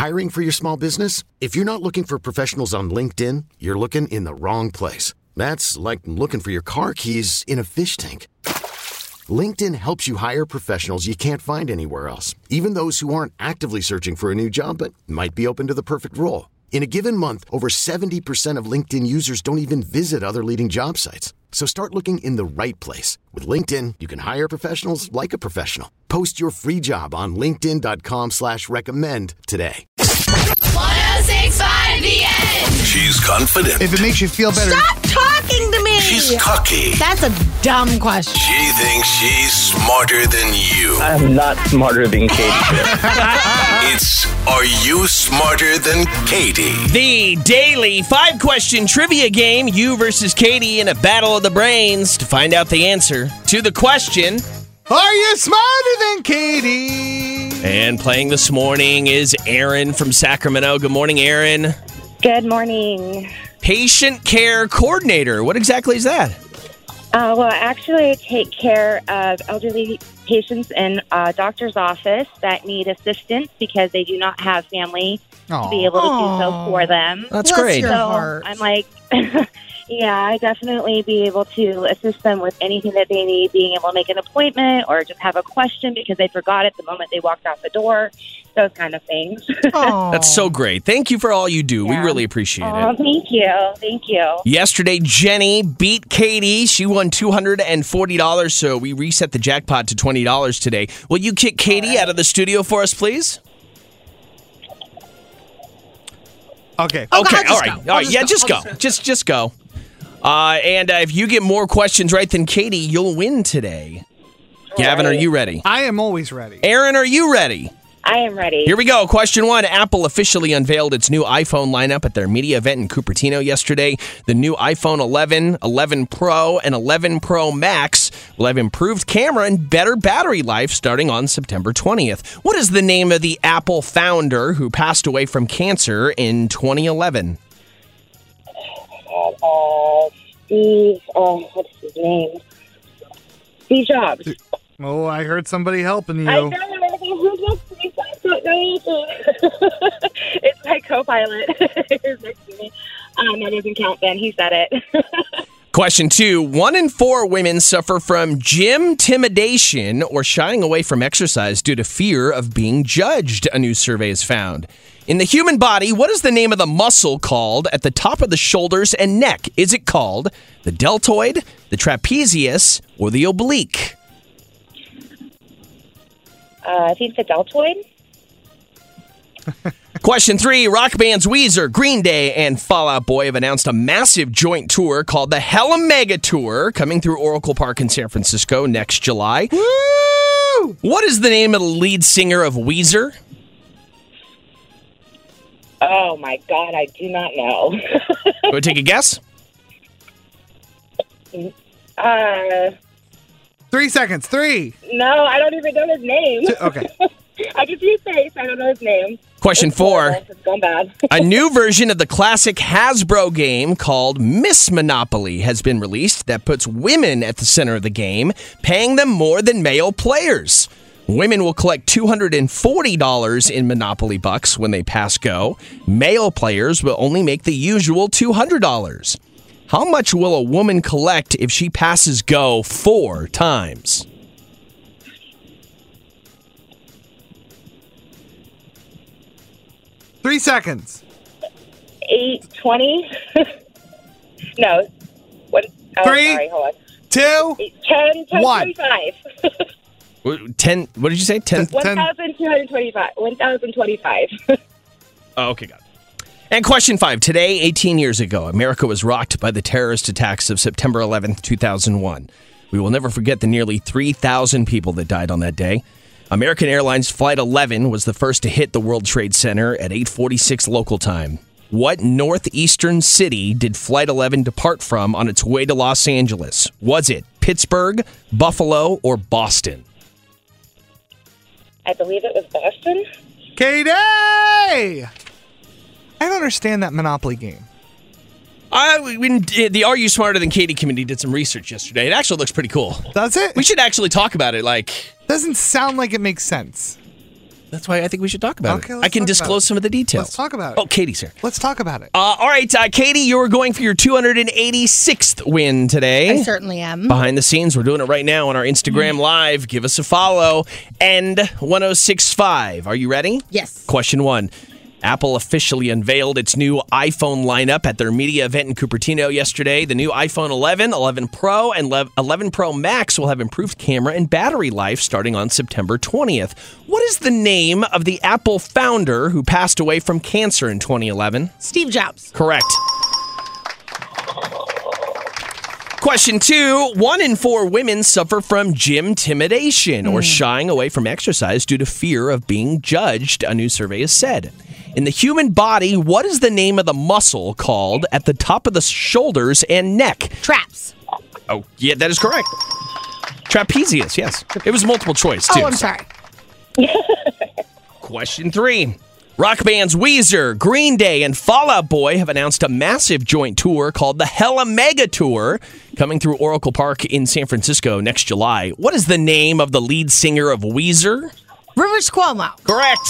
Hiring for your small business? If you're not looking for professionals on LinkedIn, you're looking in the wrong place. That's like looking for your car keys in a fish tank. LinkedIn helps you hire professionals you can't find anywhere else, even those who aren't actively searching for a new job but might be open to the perfect role. In a given month, over 70% of LinkedIn users don't even visit other leading job sites. So start looking in the right place. With LinkedIn, you can hire professionals like a professional. Post your free job on linkedin.com/recommend today. 106.5 The End. She's confident. If it makes you feel better. Stop talking to me. She's cocky. That's a dumb question. She thinks she's smarter than you. I'm not smarter than Katie. It's Are You Smarter Than Katie? The daily 5-question trivia game, you versus Katie in a battle of the brains to find out the answer to the question. Are you smarter than Katie? And playing this morning is Aaron from Sacramento. Good morning, Aaron. Good morning. Patient care coordinator. What exactly is that? Well, actually, I take care of elderly patients in a doctor's office that need assistance because they do not have family to be able to do so for them. That's great. Your So heart. I'm like, yeah, I definitely be able to assist them with anything that they need, being able to make an appointment or just have a question because they forgot it the moment they walked out the door, those kind of things. That's so great. Thank you for all you do. We Yeah. really appreciate Oh, it. thank you. Thank you. Yesterday, Jenny beat Katie. She won $240, so we reset the jackpot to $20 today. Will you kick Katie out of the studio for us, please? Okay. Okay, I'll all just right. go. All right, yeah, just go. Just go. And if you get more questions right than Katie, you'll win today. Gavin, are you ready? I am always ready. Aaron, are you ready? I am ready. Here we go. Question 1. Apple officially unveiled its new iPhone lineup at their media event in Cupertino yesterday. The new iPhone 11, 11 Pro, and 11 Pro Max will have improved camera and better battery life starting on September 20th. What is the name of the Apple founder who passed away from cancer in 2011? Steve, what's his name? Steve Jobs. Oh, I heard somebody helping you. I don't know who's next to me. So I don't know anything. It's my co-pilot who's next to me. That doesn't count then. He said it. Question 2. 1 in 4 women suffer from gym-timidation or shying away from exercise due to fear of being judged, a new survey has found. In the human body, what is the name of the muscle called at the top of the shoulders and neck? Is it called the deltoid, the trapezius, or the oblique? I think the deltoid. Question 3. Rock bands Weezer, Green Day, and Fall Out Boy have announced a massive joint tour called the Hella Mega Tour coming through Oracle Park in San Francisco next July. Woo! What is the name of the lead singer of Weezer? Oh my God, I do not know. Want to take a guess? 3 seconds. 3. No, I don't even know his name. Okay. I can see his face. I don't know his name. Question 4. It's gone bad. A new version of the classic Hasbro game called Miss Monopoly has been released that puts women at the center of the game, paying them more than male players. Women will collect $240 in Monopoly bucks when they pass go. Male players will only make the usual $200. How much will a woman collect if she passes go 4 times? Three seconds. 8:20. No. What? Oh, 3, sorry, hold on. 2, 10, 1. 25. 10, what did you say? 10? 1,225. 1,025. Oh, okay, got it. And question 5. Today, 18 years ago, America was rocked by the terrorist attacks of September 11th, 2001. We will never forget the nearly 3,000 people that died on that day. American Airlines Flight 11 was the first to hit the World Trade Center at 8:46 local time. What northeastern city did Flight 11 depart from on its way to Los Angeles? Was it Pittsburgh, Buffalo, or Boston? I believe it was Boston. Katie! I don't understand that Monopoly game. The Are You Smarter Than Katie committee did some research yesterday. It actually looks pretty cool. Does it? We should actually talk about it. Doesn't sound like it makes sense. That's why I think we should talk about Okay, it. let's I can talk about disclose it. some of the details. Let's talk about it. Oh, Katie's here. Let's talk about it. All right, Katie, you're going for your 286th win today. I certainly am. Behind the scenes, we're doing it right now on our Instagram Live. Give us a follow. And 1065. Are you ready? Yes. Question 1. Apple officially unveiled its new iPhone lineup at their media event in Cupertino yesterday. The new iPhone 11, 11 Pro, and 11 Pro Max will have improved camera and battery life starting on September 20th. What is the name of the Apple founder who passed away from cancer in 2011? Steve Jobs. Correct. Question 2. 1 in 4 women suffer from gym intimidation or shying away from exercise due to fear of being judged, a new survey has said. In the human body, what is the name of the muscle called at the top of the shoulders and neck? Traps. Oh, yeah, that is correct. Trapezius, yes. It was multiple choice, too. Oh, I'm sorry. Question 3. Rock bands Weezer, Green Day, and Fall Out Boy have announced a massive joint tour called the Hella Mega Tour, coming through Oracle Park in San Francisco next July. What is the name of the lead singer of Weezer? Rivers Cuomo. Correct.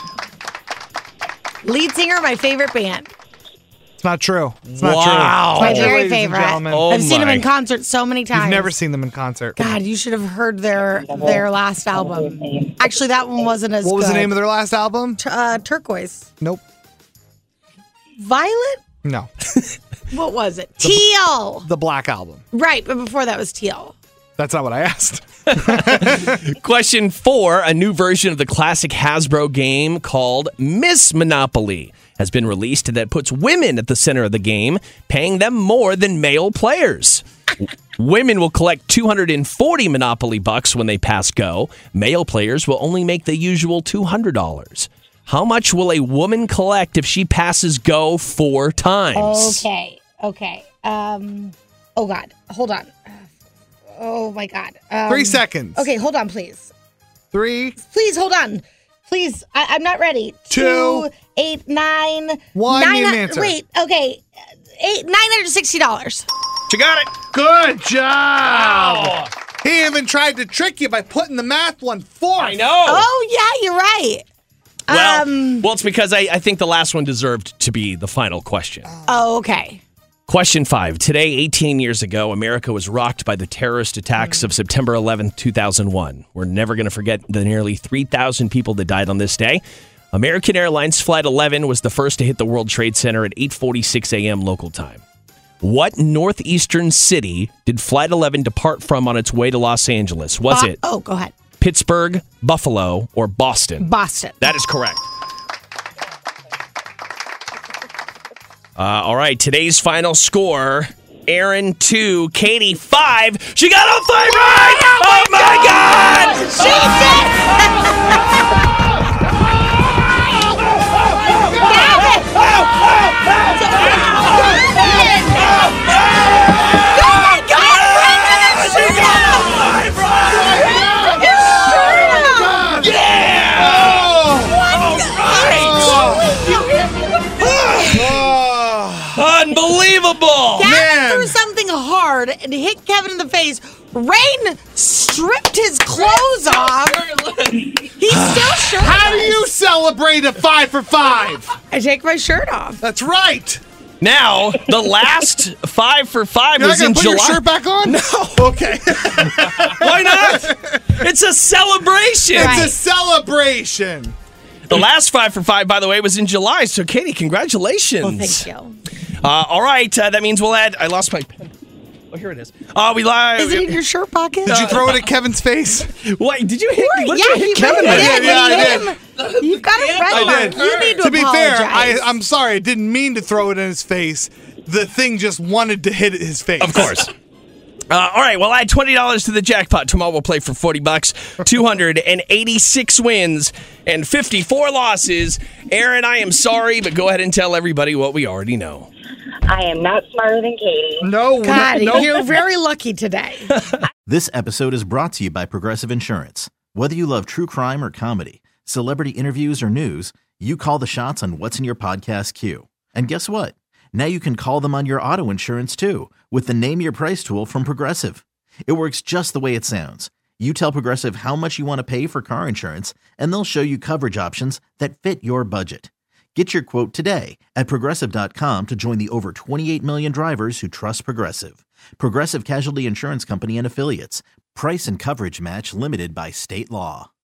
Lead singer of my favorite band. It's not true. It's not Wow. true. My very Ladies and favorite. gentlemen. Oh, I've seen them my. in concert so many times. You've never seen them in concert. God, you should have heard their last album. Actually, that one wasn't as good. What was the name of their last album? Turquoise. Nope. Violet? No. What was it? Teal. The Black Album. Right, but before that was Teal. That's not what I asked. Question 4. A new version of the classic Hasbro game called Miss Monopoly has been released that puts women at the center of the game, paying them more than male players. Women will collect 240 Monopoly bucks when they pass go. Male players will only make the usual $200. How much will a woman collect if she passes go 4 times? Okay. Oh, God. Hold on. Oh, my God. 3 seconds. Okay, hold on, please. 3, Please, hold on. Please, I'm not ready. 2, 8, 9, 1. nine- Need an answer. Wait, okay. $960. You got it. Good job. He even tried to trick you by putting the math one fourth. I know. Oh, yeah, you're right. Well, it's because I think the last one deserved to be the final question. Oh, okay. Question 5. Today, 18 years ago, America was rocked by the terrorist attacks of September 11th, 2001. We're never going to forget the nearly 3,000 people that died on this day. American Airlines Flight 11 was the first to hit the World Trade Center at 8:46 a.m. local time. What northeastern city did Flight 11 depart from on its way to Los Angeles? Was it Oh, go ahead. Pittsburgh, Buffalo, or Boston? Boston. That is correct. All right, today's final score, Aaron 2, Katie 5. She got all 5 right! Oh, my God! She did! Unbelievable! Gavin threw something hard and hit Kevin in the face. Rain stripped his clothes off. He's still shirtless. How do you celebrate a 5 for 5? I take my shirt off. That's right. Now, the last 5 for 5 You're not was going in to put July. your shirt back on? No. Okay. Why not? It's a celebration. It's a celebration. The last 5 for 5, by the way, was in July. So, Katie, congratulations. Well, thank you. All right, that means we'll add. I lost my pen. Oh, here it is. We live. Is it in your shirt pocket? Did you throw it at Kevin's face? Wait, did you hit? Yeah, you hit he Kevin? really with? did. Yeah, When I you hit him, you've got a red I mark. did. You need to To be fair, apologize. I'm sorry. I didn't mean to throw it in his face. The thing just wanted to hit his face. Of course. All right, well, add $20 to the jackpot. Tomorrow we'll play for $40, 286 wins, and 54 losses. Aaron, I am sorry, but go ahead and tell everybody what we already know. I am not smarter than Katie. No, God, no. you're very lucky today. This episode is brought to you by Progressive Insurance. Whether you love true crime or comedy, celebrity interviews or news, you call the shots on what's in your podcast queue. And guess what? Now you can call them on your auto insurance too with the Name Your Price tool from Progressive. It works just the way it sounds. You tell Progressive how much you want to pay for car insurance, and they'll show you coverage options that fit your budget. Get your quote today at Progressive.com to join the over 28 million drivers who trust Progressive. Progressive Casualty Insurance Company and Affiliates. Price and coverage match limited by state law.